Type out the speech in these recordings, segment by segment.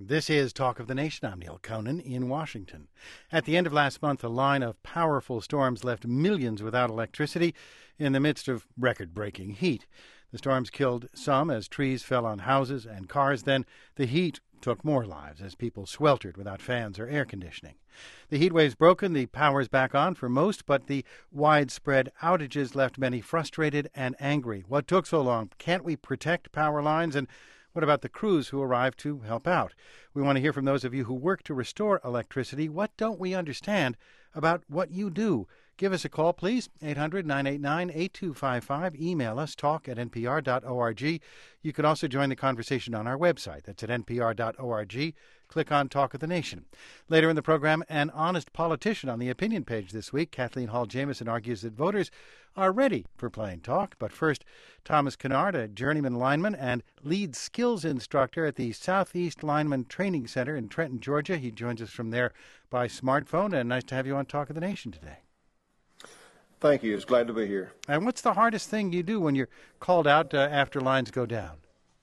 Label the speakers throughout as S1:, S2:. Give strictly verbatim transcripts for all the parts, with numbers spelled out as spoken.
S1: This is Talk of the Nation. I'm Neil Conan in Washington. At the end of last month, a line of powerful storms left millions without electricity in the midst of record-breaking heat. The storms killed some as trees fell on houses and cars. Then the heat took more lives as people sweltered without fans or air conditioning. The heat wave's broken, the power's back on for most, but the widespread outages left many frustrated and angry. What took so long? Can't we protect power lines? And what about the crews who arrived to help out? We want to hear from those of you who work to restore electricity. What don't we understand about what you do? Give us a call, please, eight hundred, nine eight nine, eight two five five. Email us, talk at n p r dot org. You can also join the conversation on our website. That's at n p r dot org. Click on Talk of the Nation. Later in the program, an honest politician on the opinion page this week. Kathleen Hall Jamieson argues that voters are ready for plain talk. But first, Thomas Kennard, a journeyman lineman and lead skills instructor at the Southeast Lineman Training Center in Trenton, Georgia. He joins us from there by smartphone, and nice to have you on Talk of the Nation today.
S2: Thank you. It's glad to be here.
S1: And what's the hardest thing you do when you're called out uh, after lines go down?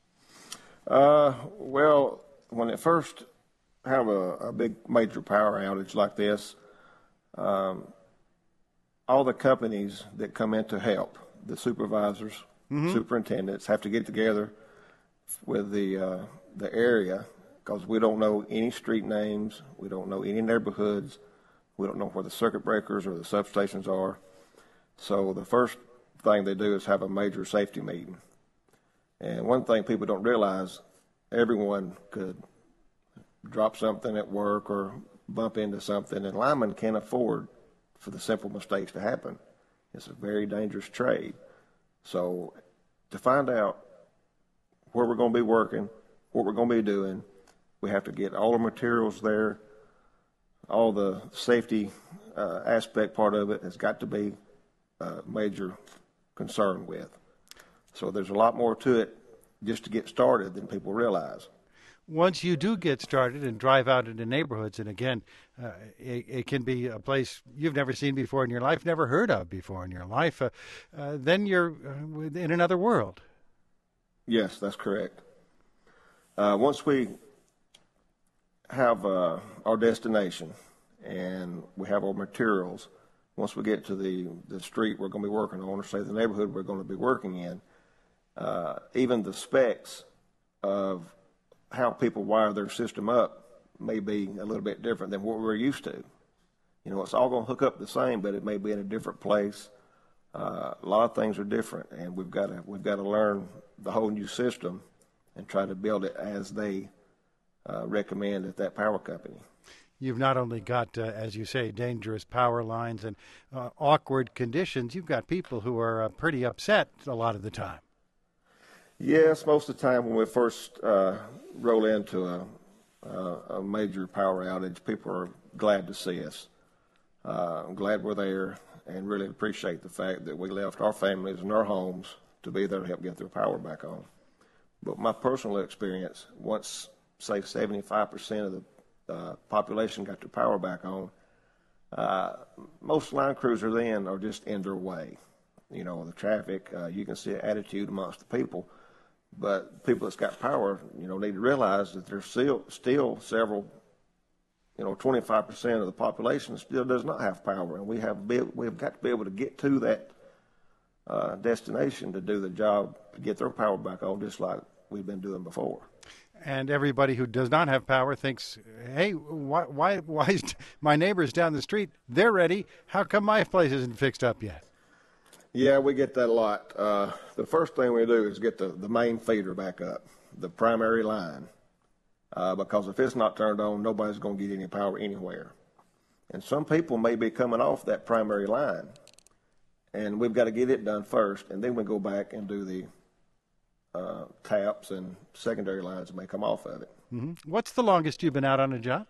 S2: Uh, well, when it first have a, a big major power outage like this, um, all the companies that come in to help, the supervisors, mm-hmm. superintendents, have to get together with the uh, the area because we don't know any street names, we don't know any neighborhoods, we don't know where the circuit breakers or the substations are. So the first thing they do is have a major safety meeting. And one thing people don't realize, everyone could drop something at work or bump into something, and linemen can't afford for the simple mistakes to happen. It's a very dangerous trade. So to find out where we're going to be working, what we're going to be doing, we have to get all the materials there. All the safety uh, aspect part of it has got to be a major concern with. So there's a lot more to it just to get started than people realize.
S1: Once you do get started and drive out into neighborhoods, and again, uh, it, it can be a place you've never seen before in your life, never heard of before in your life, uh, uh, then you're uh, in another world.
S2: Yes, that's correct. Uh, once we have uh, our destination and we have our materials, once we get to the, the street we're going to be working on, or say the neighborhood we're going to be working in, uh, even the specs of how people wire their system up may be a little bit different than what we're used to. You know, it's all going to hook up the same, but it may be in a different place. Uh, a lot of things are different, and we've got to we've got to learn the whole new system and try to build it as they uh, recommend at that power company.
S1: You've not only got, uh, as you say, dangerous power lines and uh, awkward conditions, you've got people who are uh, pretty upset a lot of the time.
S2: Yes, most of the time when we first uh, roll into a, uh, a major power outage, people are glad to see us. Uh, I'm glad we're there and really appreciate the fact that we left our families and our homes to be there to help get their power back on. But my personal experience, once, say, seventy-five percent of the uh, population got their power back on, uh, most line crews are then are just in their way. You know, the traffic, uh, you can see an attitude amongst the people. But people that's got power, you know, need to realize that there's still, still several, you know, twenty-five percent of the population still does not have power. And we have, be, we've got to be able to get to that uh, destination to do the job, to get their power back on, just like we've been doing before.
S1: And everybody who does not have power thinks, hey, why, why, why is my neighbors down the street, they're ready. How come my place isn't fixed up yet?
S2: Yeah, we get that a lot. Uh, the first thing we do is get the, the main feeder back up, the primary line, uh, because if it's not turned on, nobody's going to get any power anywhere. And some people may be coming off that primary line, and we've got to get it done first, and then we go back and do the uh, taps and secondary lines that may come off of it.
S1: Mm-hmm. What's the longest you've been out on a job?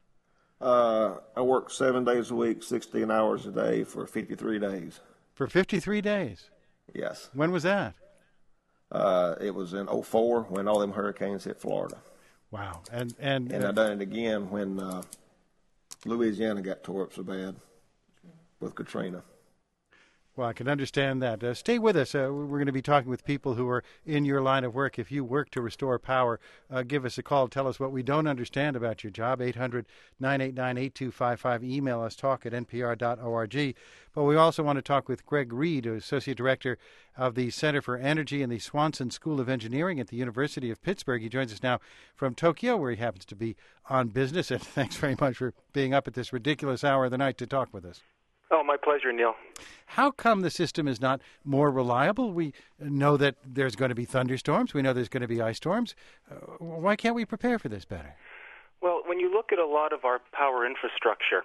S2: Uh, I work seven days a week, sixteen hours a day for fifty-three days.
S1: For fifty-three days?
S2: Yes.
S1: When was that?
S2: Uh, it was in oh four when all them hurricanes hit Florida.
S1: Wow. And and,
S2: and
S1: uh,
S2: I done it again when uh, Louisiana got tore up so bad with Katrina.
S1: Well, I can understand that. Uh, stay with us. Uh, we're going to be talking with people who are in your line of work. If you work to restore power, uh, give us a call. Tell us what we don't understand about your job. eight hundred, nine eight nine, eight two five five. Email us, talk at n p r dot org. But we also want to talk with Greg Reed, Associate Director of the Center for Energy in the Swanson School of Engineering at the University of Pittsburgh. He joins us now from Tokyo, where he happens to be on business. And thanks very much for being up at this ridiculous hour of the night to talk with us.
S3: Oh, my pleasure, Neil.
S1: How come the system is not more reliable? We know that there's going to be thunderstorms. We know there's going to be ice storms. Uh, why can't we prepare for this better?
S3: Well, when you look at a lot of our power infrastructure,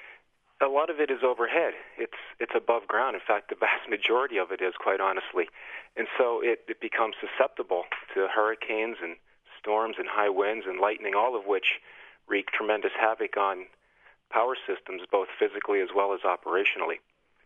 S3: a lot of it is overhead. It's it's above ground. In fact, the vast majority of it is, quite honestly. And so it, it becomes susceptible to hurricanes and storms and high winds and lightning, all of which wreak tremendous havoc on power systems, both physically as well as operationally.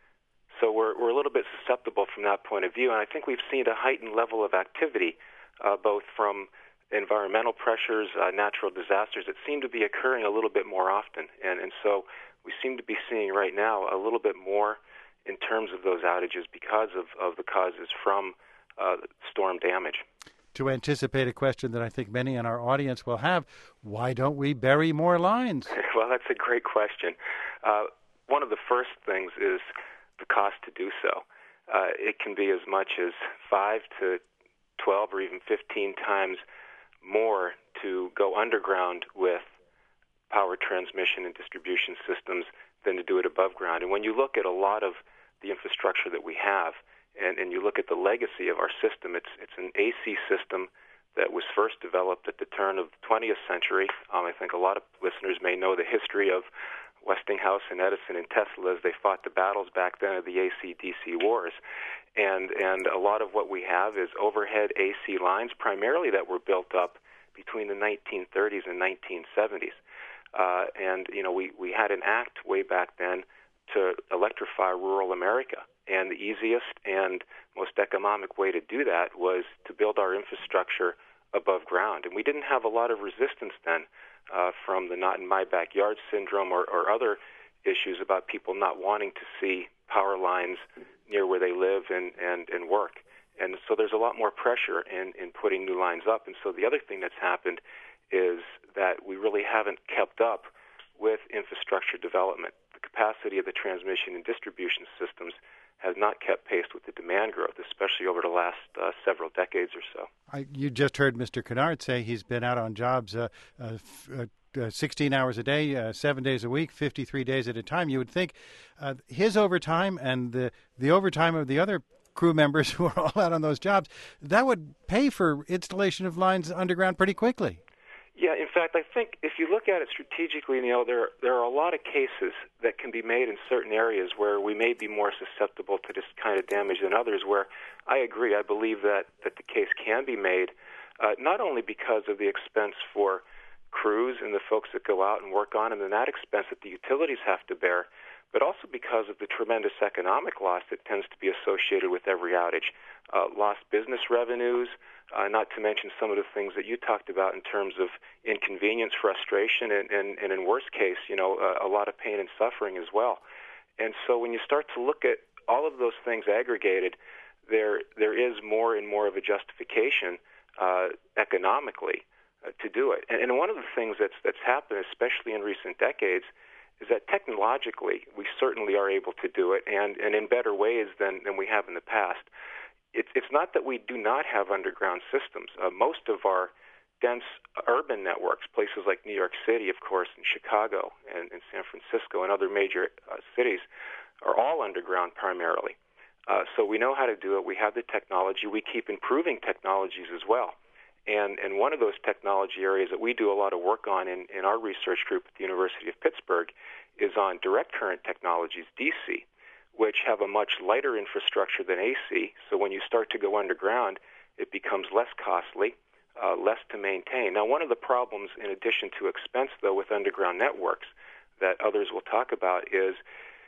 S3: So we're we're a little bit susceptible from that point of view, and I think we've seen a heightened level of activity, uh, both from environmental pressures, uh, natural disasters that seem to be occurring a little bit more often, and and so we seem to be seeing right now a little bit more in terms of those outages because of, of the causes from uh, storm damage.
S1: To anticipate a question that I think many in our audience will have, why don't we bury more lines?
S3: Well, that's a great question. Uh, one of the first things is the cost to do so. Uh, it can be as much as five to twelve or even fifteen times more to go underground with power transmission and distribution systems than to do it above ground. And when you look at a lot of the infrastructure that we have, And, and you look at the legacy of our system, it's it's an A C system that was first developed at the turn of the twentieth century. Um, I think a lot of listeners may know the history of Westinghouse and Edison and Tesla as they fought the battles back then of the A C D C wars. And, and a lot of what we have is overhead A C lines, primarily that were built up between the nineteen thirties and nineteen seventies. Uh, and, you know, we, we had an act way back then to electrify rural America. And the easiest and most economic way to do that was to build our infrastructure above ground. And we didn't have a lot of resistance then uh, from the not in my backyard syndrome or, or other issues about people not wanting to see power lines near where they live and, and, and work. And so there's a lot more pressure in, in putting new lines up. And so the other thing that's happened is that we really haven't kept up with infrastructure development. The capacity of the transmission and distribution systems has not kept pace with the demand growth, especially over the last uh, several decades or so.
S1: I, you just heard Mister Kennard say he's been out on jobs uh, uh, f- uh, uh, sixteen hours a day, uh, seven days a week, fifty-three days at a time. You would think uh, his overtime and the, the overtime of the other crew members who are all out on those jobs, that would pay for installation of lines underground pretty quickly.
S3: Yeah, in fact, I think if you look at it strategically, Neil, there there are a lot of cases that can be made in certain areas where we may be more susceptible to this kind of damage than others, where I agree, I believe that, that the case can be made, uh, not only because of the expense for crews and the folks that go out and work on them and that expense that the utilities have to bear, but also because of the tremendous economic loss that tends to be associated with every outage. Uh, lost business revenues, uh, not to mention some of the things that you talked about in terms of inconvenience, frustration, and, and, and in worst case, you know, a, a lot of pain and suffering as well. And so when you start to look at all of those things aggregated, there there is more and more of a justification uh, economically uh, to do it. And, and one of the things that's that's happened, especially in recent decades, is that technologically we certainly are able to do it, and, and in better ways than, than we have in the past. It's it's not that we do not have underground systems. Uh, most of our dense urban networks, places like New York City, of course, and Chicago and, and San Francisco and other major uh, cities, are all underground primarily. Uh, so we know how to do it. We have the technology. We keep improving technologies as well. And and one of those technology areas that we do a lot of work on in, in our research group at the University of Pittsburgh is on direct current technologies, D C, which have a much lighter infrastructure than A C. So when you start to go underground, it becomes less costly, uh, less to maintain. Now, one of the problems, in addition to expense, though, with underground networks that others will talk about is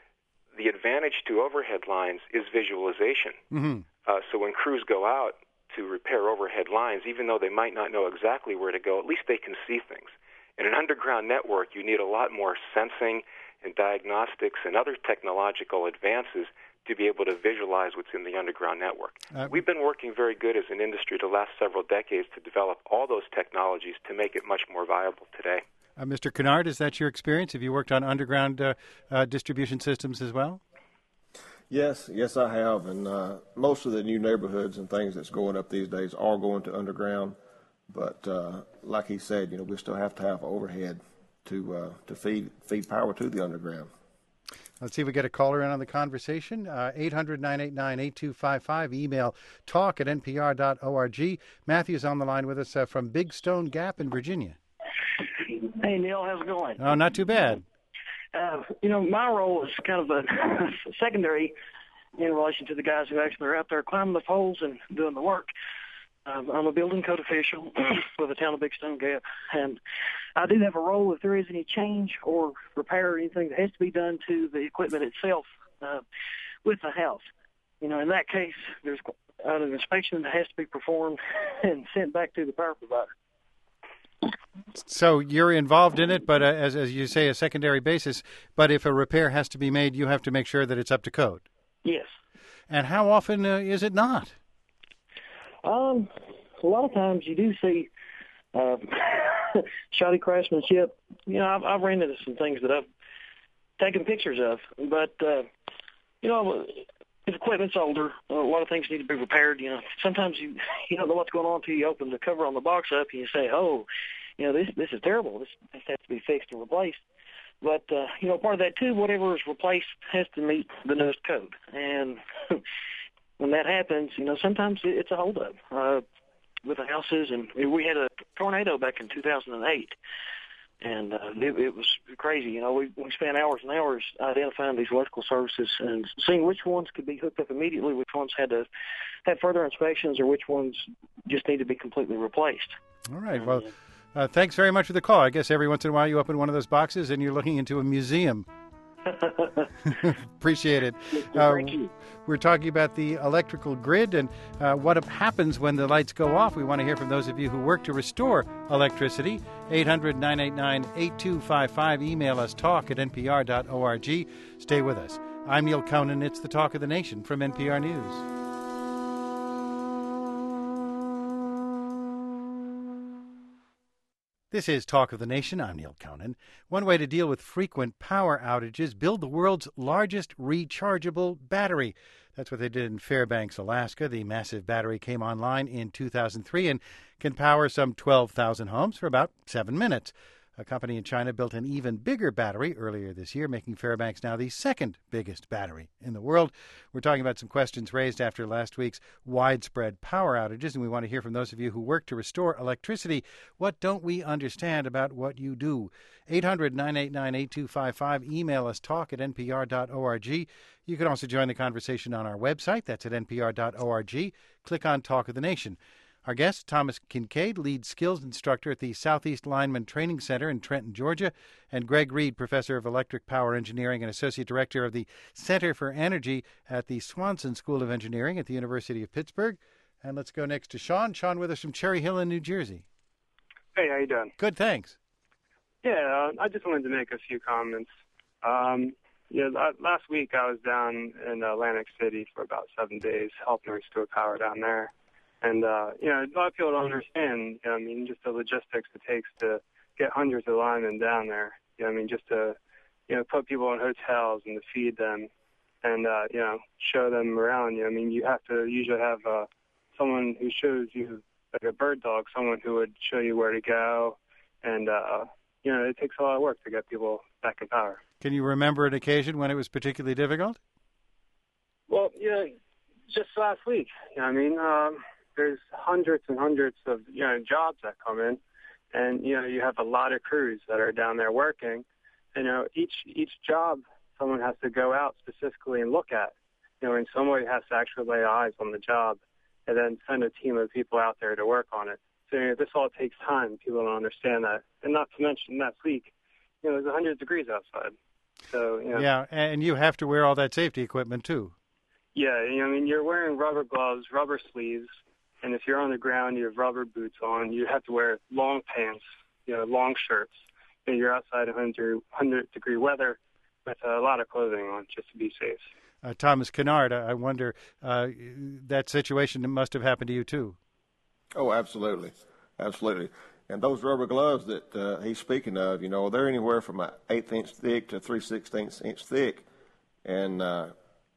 S3: the advantage to overhead lines is visualization. Mm-hmm. Uh, so when crews go out to repair overhead lines, even though they might not know exactly where to go, at least they can see things. In an underground network, you need a lot more sensing and diagnostics and other technological advances to be able to visualize what's in the underground network.
S1: Uh,
S3: We've been working very good as an industry the last several decades to develop all those technologies to make it much more viable today.
S1: Uh, Mister Kennard, is that your experience? Have you worked on underground uh, uh, distribution systems as well?
S2: Yes, yes, I have. And uh, most of the new neighborhoods and things that's going up these days are going to underground. But uh, like he said, you know, we still have to have overhead to uh, to feed feed power to the underground.
S1: Let's see if we get a caller in on the conversation. Uh, eight hundred, nine eight nine, eight two five five. Email talk at n p r dot org. Matthew's on the line with us uh, from Big Stone Gap in Virginia.
S4: Hey, Neil, how's it going?
S1: Oh, not too bad.
S4: Uh, you know, my role is kind of a secondary in relation to the guys who actually are out there climbing the poles and doing the work. Um, I'm a building code official for the town of Big Stone Gap, and I do have a role if there is any change or repair or anything that has to be done to the equipment itself uh, with the house. You know, in that case, there's an inspection that has to be performed and sent back to the power provider.
S1: So you're involved in it, but uh, as as you say, a secondary basis. But if a repair has to be made, you have to make sure that it's up to code.
S4: Yes.
S1: And how often uh, is it not?
S4: Um, a lot of times you do see uh, shoddy craftsmanship. You know, I've, I've ran into some things that I've taken pictures of, but uh, you know, if equipment's older, a lot of things need to be repaired. You know, sometimes you you don't know what's going on until you open the cover on the box up and you say, oh, you know, this this is terrible. This this has to be fixed and replaced. But uh, you know, part of that too, whatever is replaced has to meet the newest code. And when that happens, you know, sometimes it's a holdup uh, with the houses. And we had a tornado back in two thousand eight. And uh, it, it was crazy. You know, we, we spent hours and hours identifying these electrical services and seeing which ones could be hooked up immediately, which ones had to have further inspections, or which ones just need to be completely replaced.
S1: All right. Well, uh, thanks very much for the call. I guess every once in a while you open one of those boxes and you're looking into a museum. Appreciate it. Uh, we're talking about the electrical grid and uh, what happens when the lights go off. We want to hear from those of you who work to restore electricity. eight hundred, nine eight nine, eight two five five. Email us talk at n p r dot org. Stay with us. I'm Neil Conan. It's the Talk of the Nation from N P R News. This is Talk of the Nation. I'm Neil Conan. One way to deal with frequent power outages, build the world's largest rechargeable battery. That's what they did in Fairbanks, Alaska. The massive battery came online in two thousand three and can power some twelve thousand homes for about seven minutes. A company in China built an even bigger battery earlier this year, making Fairbanks now the second biggest battery in the world. We're talking about some questions raised after last week's widespread power outages, and we want to hear from those of you who work to restore electricity. What don't we understand about what you do? eight hundred, nine eight nine, eight two five five. Email us talk at n p r dot org. You can also join the conversation on our website. That's at n p r dot org. Click on Talk of the Nation. Our guest, Thomas Kincaid, lead skills instructor at the Southeast Lineman Training Center in Trenton, Georgia, and Greg Reed, professor of electric power engineering and associate director of the Center for Energy at the Swanson School of Engineering at the University of Pittsburgh. And let's go next to Sean. Sean with us from Cherry Hill in New Jersey.
S5: Hey, how you doing?
S1: Good, thanks.
S5: Yeah, uh, I just wanted to make a few comments. Um, yeah, last week I was down in Atlantic City for about seven days helping restore power down there. And, uh, you know, a lot of people don't understand, you know, I mean, just the logistics it takes to get hundreds of linemen down there. You know, I mean, just to, you know, put people in hotels and to feed them and, uh, you know, show them around. You know, I mean, you have to usually have uh, someone who shows you, like a bird dog, someone who would show you where to go. And, uh, you know, it takes a lot of work to get people back in power.
S1: Can you remember an occasion when it was particularly difficult?
S5: Well, you know, just last week, you know what I mean? Um, There's hundreds and hundreds of, you know, jobs that come in, and, you know, you have a lot of crews that are down there working. You know, each each job someone has to go out specifically and look at. You know, and somebody has to actually lay eyes on the job and then send a team of people out there to work on it. So, you know, this all takes time. People don't understand that. And not to mention last week, you know, it was one hundred degrees outside. So, you know.
S1: Yeah, and you have to wear all that safety equipment, too.
S5: Yeah, you know, I mean, you're wearing rubber gloves, rubber sleeves. And if you're on the ground, you have rubber boots on. You have to wear long pants, you know, long shirts. And you're outside in one hundred degree weather with a lot of clothing on just to be safe.
S1: Uh, Thomas Kennard, I, I wonder, uh, that situation must have happened to you too.
S2: Oh, absolutely. Absolutely. And those rubber gloves that uh, he's speaking of, you know, they're anywhere from an eighth inch thick to three sixteenths inch thick. And uh,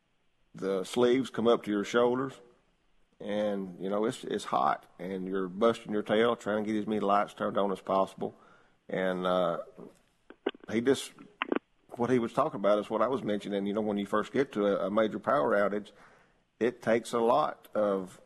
S2: the sleeves come up to your shoulders. And, you know, it's it's hot. And you're busting your tail trying to get as many lights turned on as possible. And uh, he just, what he was talking about is what I was mentioning. You know, when you first get to a, a major power outage, it takes a lot of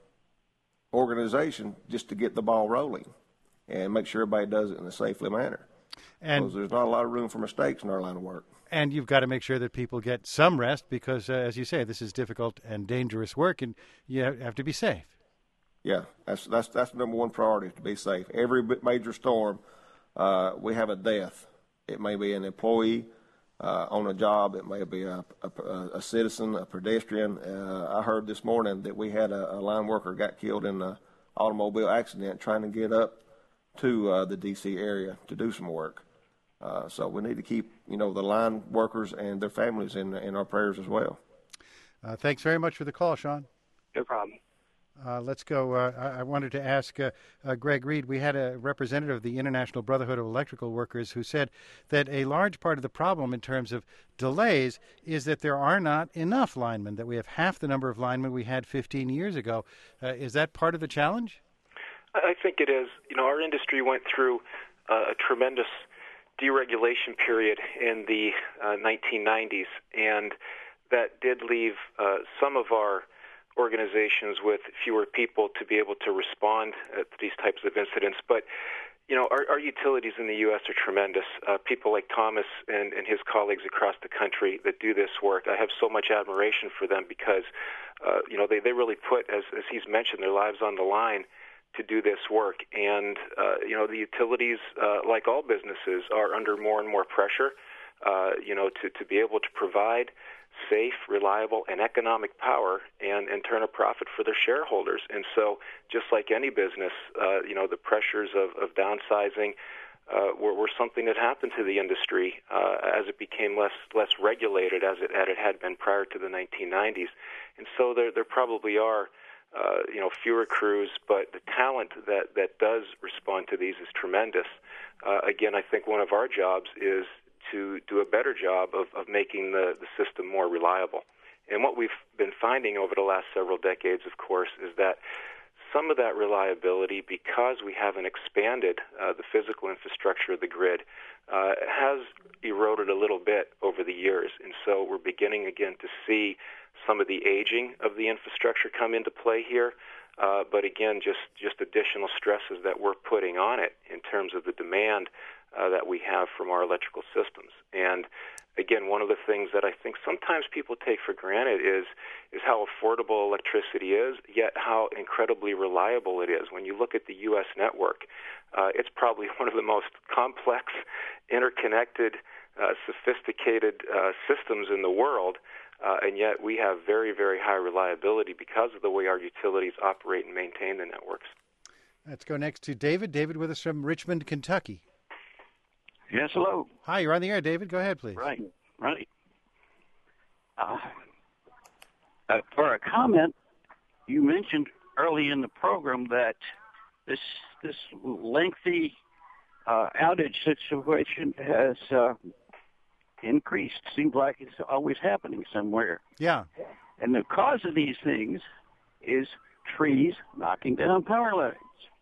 S2: organization just to get the ball rolling and make sure everybody does it in a safely manner. And because there's not a lot of room for mistakes in our line of work.
S1: And you've got to make sure that people get some rest because, uh, as you say, this is difficult and dangerous work, and you have to be safe.
S2: Yeah, that's that's that's the number one priority, to be safe. Every major storm, uh, we have a death. It may be an employee uh, on a job. It may be a, a, a citizen, a pedestrian. Uh, I heard this morning that we had a, a line worker got killed in an automobile accident trying to get up to uh, the D C area to do some work. Uh, so we need to keep, you know, the line workers and their families in in our prayers as well.
S1: Uh, thanks very much for the call, Sean.
S5: No problem.
S1: Uh, let's go. Uh, I, I wanted to ask uh, uh, Greg Reed. We had a representative of the International Brotherhood of Electrical Workers who said that a large part of the problem in terms of delays is that there are not enough linemen, that we have half the number of linemen we had fifteen years ago. Uh, is that part of the challenge?
S3: I think it is. You know, our industry went through uh, a tremendous deregulation period in the uh, nineteen nineties, and that did leave uh, some of our organizations with fewer people to be able to respond uh, to these types of incidents. But, you know, our, our utilities in the U S are tremendous. Uh, people like Thomas and, and his colleagues across the country that do this work, I have so much admiration for them because, uh, you know, they, they really put, as, as he's mentioned, their lives on the line to do this work. And, uh, you know, the utilities, uh, like all businesses, are under more and more pressure, uh, you know, to, to be able to provide safe, reliable, and economic power and, and turn a profit for their shareholders. And so just like any business, uh, you know, the pressures of, of downsizing uh, were, were something that happened to the industry uh, as it became less less regulated as it, as it had been prior to the nineteen nineties. And so there, there probably are Uh, you know, fewer crews, but the talent that, that does respond to these is tremendous. Uh, again, I think one of our jobs is to do a better job of, of making the, the system more reliable. And what we've been finding over the last several decades, of course, is that some of that reliability, because we haven't expanded uh, the physical infrastructure of the grid, uh, has eroded a little bit over the years. And so we're beginning again to see some of the aging of the infrastructure come into play here. Uh, but again, just, just additional stresses that we're putting on it in terms of the demand uh, that we have from our electrical systems. And again, one of the things that I think sometimes people take for granted is is how affordable electricity is, yet how incredibly reliable it is. When you look at the U S network, uh, it's probably one of the most complex, interconnected, uh, sophisticated uh, systems in the world, uh, and yet we have very, very high reliability because of the way our utilities operate and maintain the networks.
S1: Let's go next to David. David with us from Richmond, Kentucky.
S6: Yes, hello.
S1: Hi, you're on the air, David. Go ahead, please.
S6: Right, right. Uh, uh, for a comment, you mentioned early in the program that this this lengthy uh, outage situation has uh, increased. Seems like it's always happening somewhere.
S1: Yeah.
S6: And the cause of these things is trees knocking down power lines.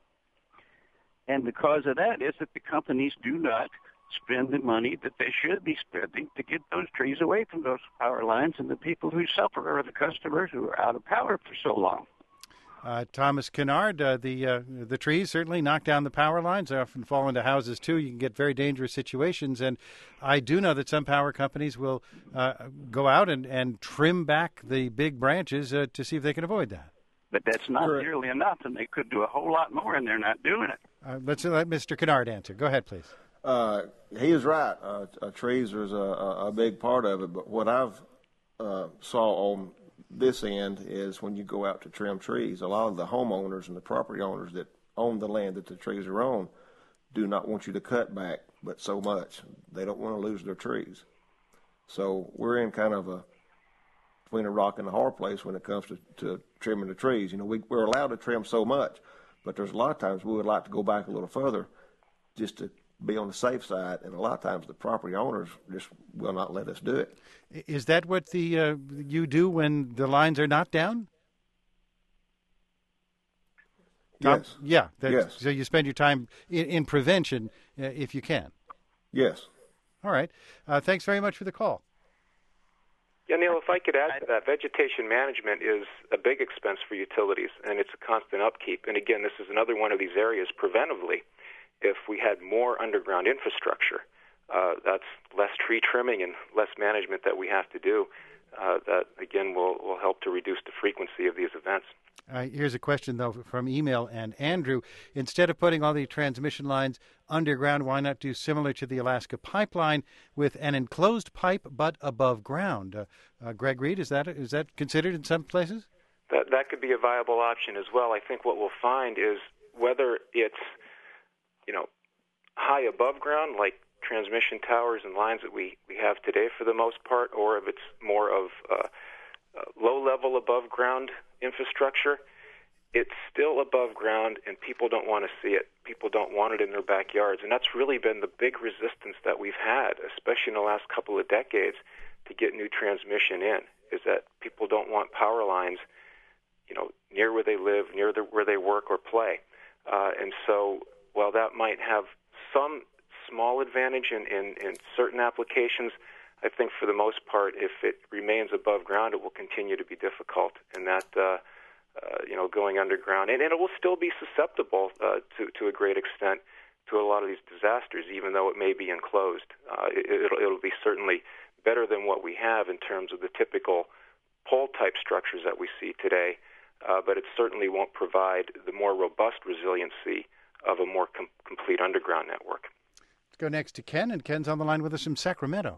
S6: And the cause of that is that the companies do not spend the money that they should be spending to get those trees away from those power lines, and the people who suffer are the customers who are out of power for so long.
S1: Uh, Thomas Kennard, uh, the uh, the trees certainly knock down the power lines. They often fall into houses, too. You can get very dangerous situations. And I do know that some power companies will uh, go out and, and trim back the big branches uh, to see if they can avoid that.
S6: But that's not
S2: Correct.
S6: nearly enough, and they could do a whole lot more, and they're not doing it.
S1: Uh, let's let Mister Kennard answer. Go ahead, please.
S2: Uh, he is right. Uh, uh, trees is a, a, a big part of it. But what I've uh, saw on this end is when you go out to trim trees, a lot of the homeowners and the property owners that own the land that the trees are on do not want you to cut back but so much. They don't want to lose their trees. So we're in kind of a between a rock and a hard place when it comes to, to trimming the trees. You know, we, we're allowed to trim so much, but there's a lot of times we would like to go back a little further just to be on the safe side, and a lot of times the property owners just will not let us do it.
S1: Is that what the uh, you do when the lines are not down? Tom?
S2: Yes.
S1: Yeah. That's,
S2: yes.
S1: So you spend your time in, in prevention uh, if you can.
S2: Yes.
S1: All right. Uh, thanks very much for the call.
S3: Yeah, Neil, if I could add to that, vegetation management is a big expense for utilities, and it's a constant upkeep. And again, this is another one of these areas preventively. If we had more underground infrastructure, uh, that's less tree trimming and less management that we have to do. Uh, that, again, will, will help to reduce the frequency of these events.
S1: Uh, here's a question, though, from email. And Andrew, instead of putting all the transmission lines underground, why not do similar to the Alaska pipeline with an enclosed pipe but above ground? Uh, uh, Greg Reed, is that is that considered in some places?
S3: That, that could be a viable option as well. I think what we'll find is whether it's, you know, high above ground, like transmission towers and lines that we, we have today for the most part, or if it's more of uh, uh, low-level above-ground infrastructure, it's still above ground, and people don't want to see it. People don't want it in their backyards, and that's really been the big resistance that we've had, especially in the last couple of decades, to get new transmission in, is that people don't want power lines, you know, near where they live, near the, where they work or play. Uh, and so while that might have some small advantage in, in, in certain applications, I think for the most part, if it remains above ground, it will continue to be difficult. And that, uh, uh, you know, going underground, and, and it will still be susceptible uh, to, to a great extent to a lot of these disasters, even though it may be enclosed. Uh, it, it'll, it'll be certainly better than what we have in terms of the typical pole-type structures that we see today, uh, but it certainly won't provide the more robust resiliency of a more com- complete underground network.
S1: Let's go next to Ken, and Ken's on the line with us from Sacramento.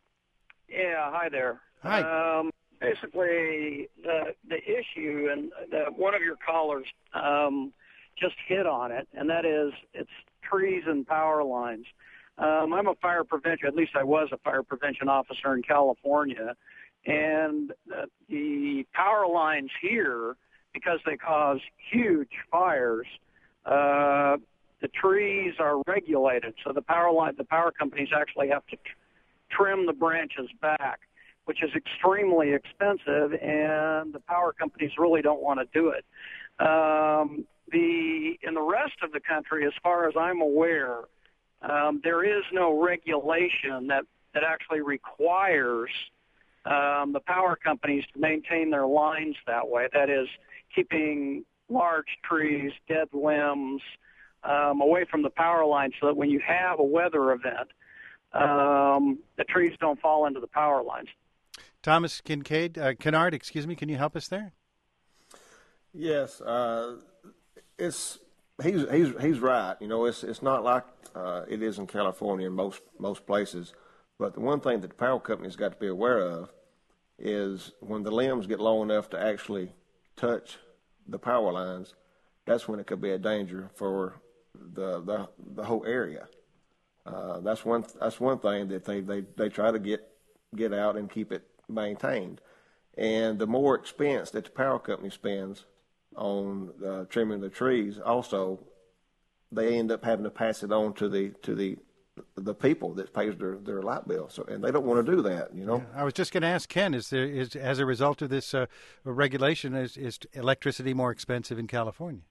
S7: Yeah, hi there.
S1: Hi.
S7: Um, basically, the the issue, and the, one of your callers um, just hit on it, and that is it's trees and power lines. Um, I'm a fire prevention, at least I was a fire prevention officer in California, and uh, the power lines here, because they cause huge fires, uh, the trees are regulated, so the power line, the power companies actually have to tr- trim the branches back, which is extremely expensive, and the power companies really don't want to do it. Um, the in the rest of the country, as far as I'm aware, um, there is no regulation that that actually requires um, the power companies to maintain their lines that way. That is, keeping large trees, dead limbs, Um, away from the power line, so that when you have a weather event, um, the trees don't fall into the power lines.
S1: Thomas Kincaid, uh, Kennard, excuse me, can you help us there?
S2: Yes, uh, it's he's he's he's right. You know, it's it's not like uh, it is in California in most most places. But the one thing that the power company's got to be aware of is when the limbs get long enough to actually touch the power lines, that's when it could be a danger for the the, the whole area. Uh, that's one that's one thing that they, they, they try to get get out and keep it maintained. And the more expense that the power company spends on uh, trimming the trees, also they end up having to pass it on to the to the the people that pays their, their light bill. So, and they don't want to do that, you know.
S1: Yeah, I was just going to ask Ken: Is there is as a result of this uh, regulation, is, is electricity more expensive in California?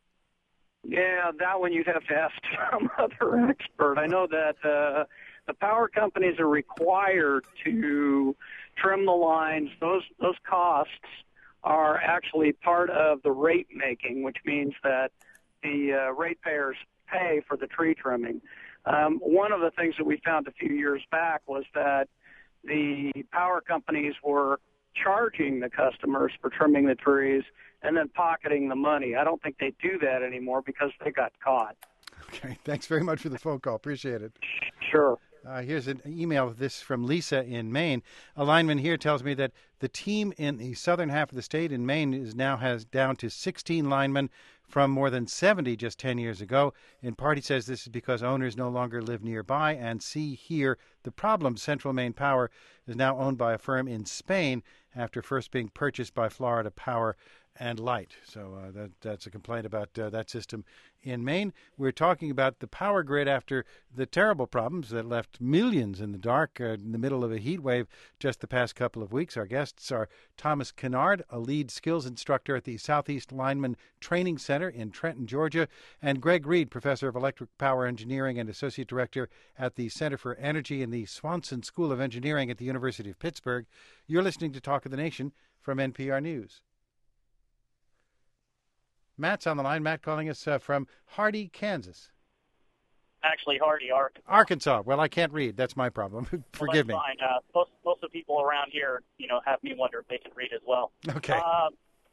S7: Yeah, that one you'd have to ask some other expert. I know that uh, the power companies are required to trim the lines. Those those costs are actually part of the rate making, which means that the uh, ratepayers pay for the tree trimming. Um, one of the things that we found a few years back was that the power companies were charging the customers for trimming the trees and then pocketing the money. I don't think they do that anymore because they got caught.
S1: Okay, thanks very much for the phone call. Appreciate it.
S7: Sure.
S1: Uh, here's an email of this from Lisa in Maine. A lineman here tells me that the team in the southern half of the state in Maine is now has down to sixteen linemen from more than seventy just ten years ago. In part, he says this is because owners no longer live nearby and see here the problem. Central Maine Power is now owned by a firm in Spain after first being purchased by Florida Power and Light. So uh, that, that's a complaint about uh, that system in Maine. We're talking about the power grid after the terrible problems that left millions in the dark uh, in the middle of a heat wave just the past couple of weeks. Our guests are Thomas Kennard, a lead skills instructor at the Southeast Lineman Training Center in Trenton, Georgia, and Greg Reed, professor of electric power engineering and associate director at the Center for Energy in the Swanson School of Engineering at the University of Pittsburgh. You're listening to Talk of the Nation from N P R News. Matt's on the line. Matt calling us uh, from Hardy, Kansas.
S8: Actually, Hardy, Arkansas.
S1: Arkansas. Well, I can't read. That's my problem. Forgive
S8: well,
S1: me.
S8: Fine. Uh, most most of the people around here, you know, have me wonder if they can read as well.
S1: Okay.
S8: Uh,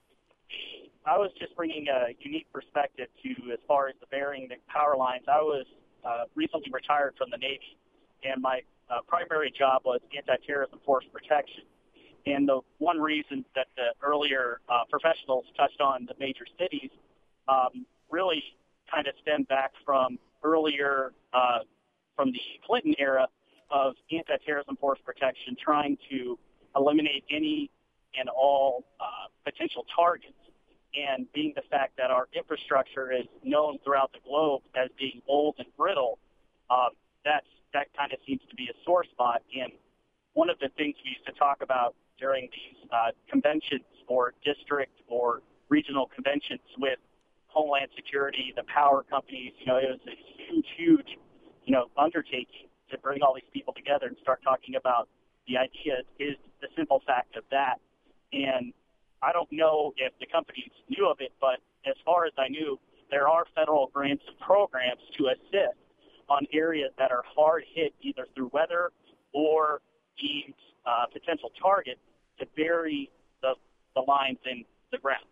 S8: I was just bringing a unique perspective to as far as the burying the power lines. I was uh, recently retired from the Navy, and my uh, primary job was anti-terrorism force protection. And the one reason that the earlier uh, professionals touched on the major cities um, really kind of stemmed back from earlier, uh, from the Clinton era of anti-terrorism force protection, trying to eliminate any and all uh, potential targets. And being the fact that our infrastructure is known throughout the globe as being old and brittle, um, that's, that kind of seems to be a sore spot. And one of the things we used to talk about during these uh, conventions or district or regional conventions with Homeland Security, the power companies, you know, it was a huge, huge, you know, undertaking to bring all these people together and start talking about the idea is the simple fact of that. And I don't know if the companies knew of it, but as far as I knew, there are federal grants and programs to assist on areas that are hard hit either through weather or deemed uh, potential targets to bury the, the lines in the ground.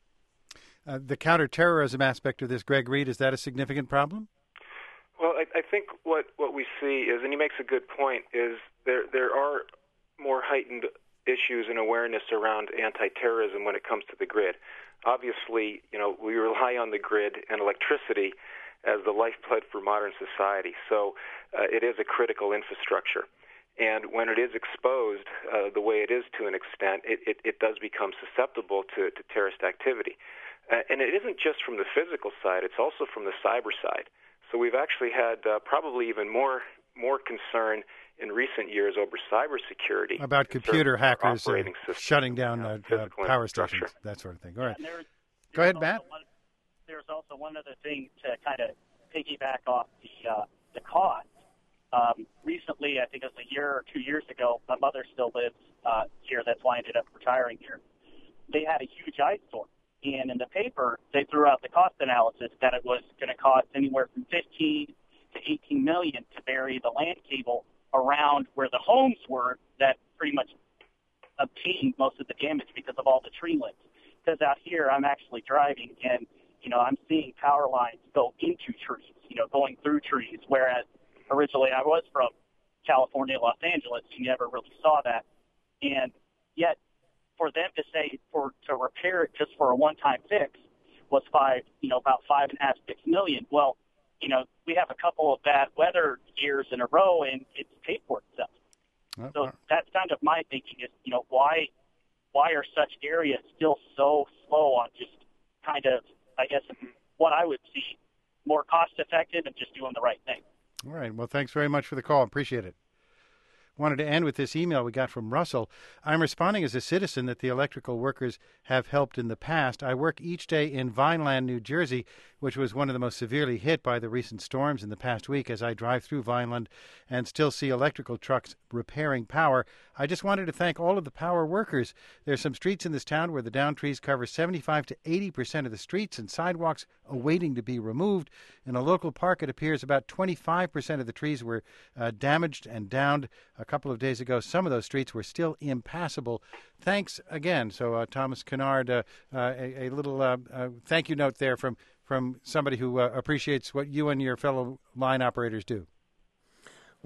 S1: Uh, the counterterrorism aspect of this, Greg Reed, is that a significant problem?
S3: Well, I, I think what, what we see is, and he makes a good point, is there there are more heightened issues and awareness around anti-terrorism when it comes to the grid. Obviously, you know, we rely on the grid and electricity as the lifeblood for modern society, so uh, it is a critical infrastructure. And when it is exposed uh, the way it is to an extent, it, it, it does become susceptible to, to terrorist activity. Uh, and it isn't just from the physical side, it's also from the cyber side. So we've actually had uh, probably even more more concern in recent years over cybersecurity.
S1: About computer hackers uh,
S3: systems,
S1: shutting down
S3: you know,
S1: uh, uh, power stations, that sort of thing. All right.
S8: Yeah, there's,
S1: Go ahead,
S8: there's
S1: Matt.
S8: One, there's also one other thing to kind of piggyback off the, uh, the cost. Um, recently, I think it was a year or two years ago, my mother still lives uh, here. That's why I ended up retiring here. They had a huge ice storm. And in the paper, they threw out the cost analysis that it was going to cost anywhere from fifteen to eighteen million to bury the land cable around where the homes were that pretty much obtained most of the damage because of all the tree limbs. Because out here, I'm actually driving, and you know, I'm seeing power lines go into trees, you know, going through trees. Whereas originally, I was from California, Los Angeles, you never really saw that, and yet. For them to say for to repair it just for a one-time fix was five, you know, about five and a half, six million. Well, you know, we have a couple of bad weather years in a row, and it's paid for itself. Uh, so that's kind of my thinking is, you know, why why are such areas still so slow on just kind of, I guess, what I would see more cost-effective and just doing the right thing.
S1: All right. Well, thanks very much for the call. Appreciate it. Wanted to end with this email we got from Russell. I'm responding as a citizen that the electrical workers have helped in the past. I work each day in Vineland, New Jersey, which was one of the most severely hit by the recent storms in the past week. As I drive through Vineland and still see electrical trucks repairing power, I just wanted to thank all of the power workers. There's some streets in this town where the downed trees cover seventy-five to eighty percent of the streets and sidewalks awaiting to be removed. In a local park, it appears about twenty-five percent of the trees were uh, damaged and downed a couple of days ago. Some of those streets were still impassable. Thanks again. So, uh, Thomas Kennard, uh, uh, a, a little uh, uh, thank you note there from, from somebody who uh, appreciates what you and your fellow line operators do.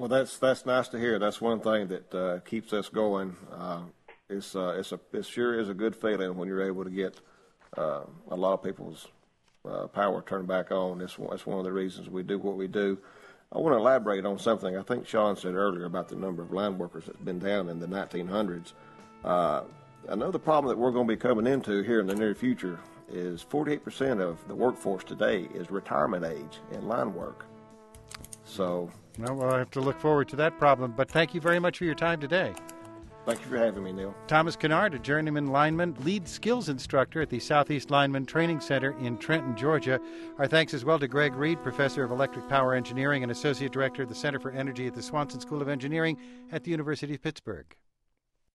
S2: Well, that's that's nice to hear. That's one thing that uh, keeps us going. Uh, it's uh, it's a it sure is a good feeling when you're able to get uh, a lot of people's uh, power turned back on. That's that's one of the reasons we do what we do. I want to elaborate on something I think Sean said earlier about the number of line workers that's been down in the nineteen hundreds. Uh, another problem that we're going to be coming into here in the near future is forty-eight percent of the workforce today is retirement age in line work. So,
S1: well, we'll have to look forward to that problem. But thank you very much for your time today.
S2: Thank you for having me, Neil.
S1: Thomas Kennard, a journeyman lineman, lead skills instructor at the Southeast Lineman Training Center in Trenton, Georgia. Our thanks as well to Greg Reed, professor of electric power engineering and associate director of the Center for Energy at the Swanson School of Engineering at the University of Pittsburgh.